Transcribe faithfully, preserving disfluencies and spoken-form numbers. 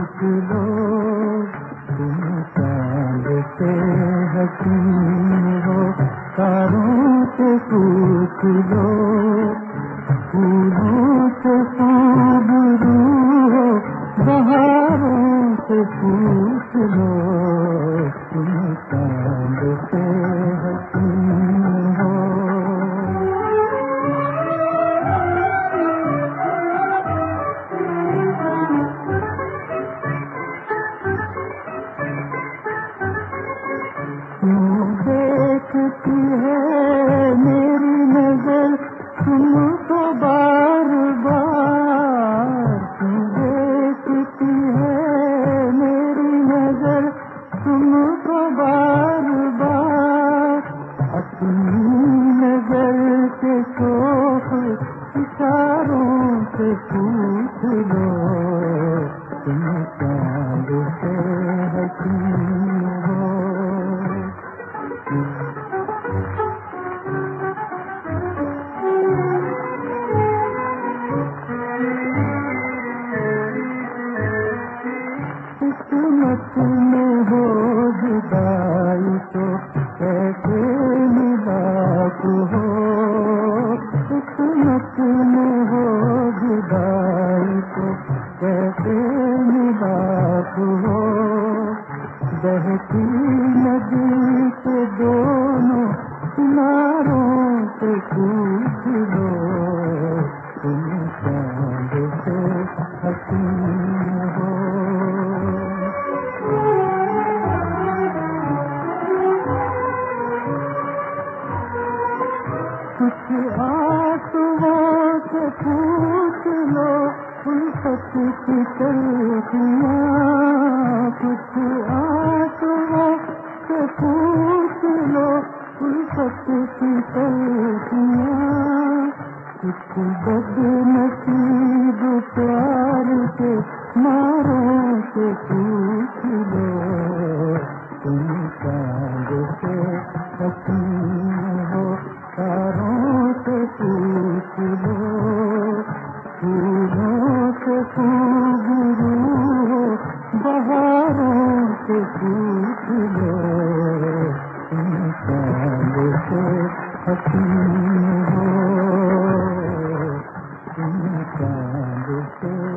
पूछ लो, तुम चांद से हसीन हो, तारों से पूछ लो, फूलों से खूबरू हो, बहारों से पूछ लो, तुम चांद से हसीन हो। देखती है मेरी नजर तुमको बार बार, देखती है मेरी नजर तुमको बार बार, अपनी नजर के शोख इशारों से पूछ लो, तुम चांद से हसीन हो। किस्मत में हो जुदाई तो कैसे निभात हो, किस्मत में हो जुदाई तो कैसे निभात हो, बहती नदी के दोनों किनारों से पूछ लो, तुम चांद से हसीन हो। कुछ आंसुओं से पूछ लो उल्फत की तलखियाँ, कुछ आंसुओं से पूछ लो उल्फत की तलखियाँ, कुछ बदनसीब प्यार के मारों से पूछ लो, तुम चांद से हसीन हो, तारों से पूछ लो, फूलों से खूबरू हो, बहारों से पूछ लो, तुम चांद से हसीन हो, तुम चांद से